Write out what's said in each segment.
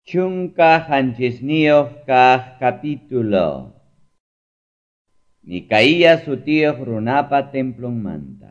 Chunka hanchisniyuq kaq capítulo. Micaías sutiyuq runapa templonmanta.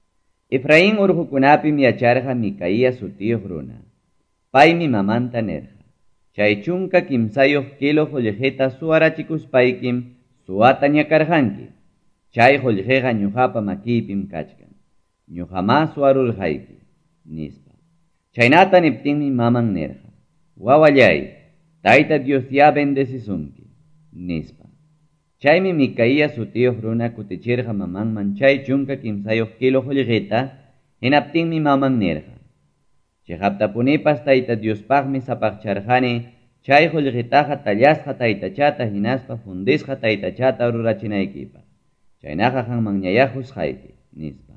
Efraín urqukunapim yacharqa Micaías sutiyuq runa. Paymi mamanta nerqa. Chay chunka kimsayuq kilo qullqita suwarachikuspaykim suwata ñakarqanki. Chay qullqiqa ñuqapa makiypim kachkan. Ñuqamá suwarurqayki, nispa. Chaynata niptinmi maman nerqa. Wawallay, Tayta Dios ya bendecisunki, nispa. Chaymi Micaías sutiyuq runa kutichirqa mamanman chay chunka kimsayuq kilo qullqita, hinaptinmi maman nerqa. Chiqaptapunipas Tayta Diospaqmi sapaqcharqani chay qullqitaqa tallasqa taytachata hinaspa fundisqa taytachata rurachinaykipaq. Chaynaqa qanman ñayajusqayki, nispa.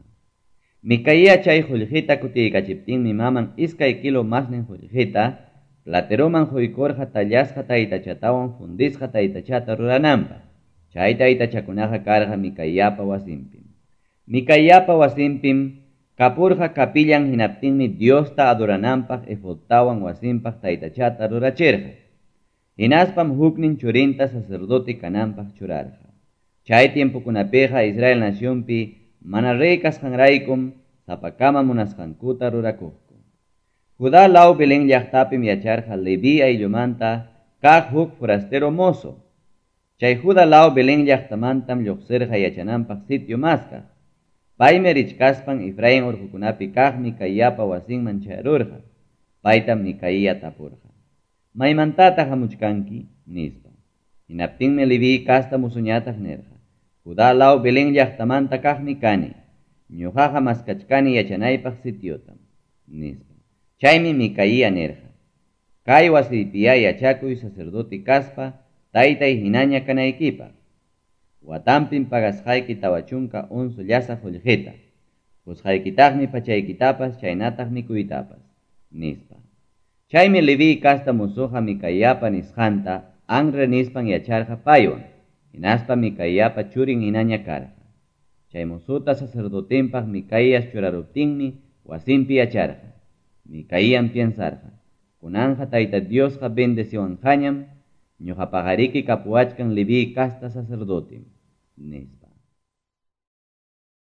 Micaía chay qullqita kutiykachiptinmi maman iskay kilo masnin qullqita plateroman huykurqa tallasqa taytachatawan fundisqa taytachata rurananpaq. Chay taytachakunaqa karqa Micaíapa wasinpim. Micaíapa wasinpim kapurqa kapillan hinaptinmi Diosta adorananpaq efodtawan wasinpaq taytachata rurachirqa. Hinaspam huknin churinta sacerdote kananpaq churarqa. Chay tiempukunapiqa Israel nacionpi mana rey kasqanraykum sapakama munasqankuta rurakuqku. Judá law Belén llaqtapim yacharqa Leví ayllumanta kaq huk forastero mozo. Chay Judá law Belén llaqtamantam lluqsirqa yachananpaq sitio maskaq. Paymi richkaspan Efraín urqukunapi kaq Micaíapa wasinman chayarurqa. Paytam Micaía tapurqa. Maymantataq hamuchkanki, nispa. Hinaptinmi Leví kasta musuñataq nerqa. Judá law Belén llaqtamanta kaqmi kani. Ñuqaqa maskachkani yachanaypaq sitiotam, nispa. Chaymi Micaía nerqa. Kay wasiypiya yachakuy sacerdote kaspa taytay hinaña kanaykipaq. Watanpim pagasqayki tawachunka unsu llasa qullqita. Qusqaykitaqmi pachaykitapas chaynataq mikuytapas, nispa. Chaymi Leví kasta musuqa Micaíapa nisqanta Anre nispan yacharqa paywan. Hinaspa Micaíapa churin hinaña karqa. Chay musuta sacerdotenpaq Micaías churaruptinmi wasinpi yacharqa. Micaían piensarqa. Kunanja Tayta Diosqa bendeciwanqañam ñuqa pagariki kapuachkan Leví kasta sacerdotem, nispa.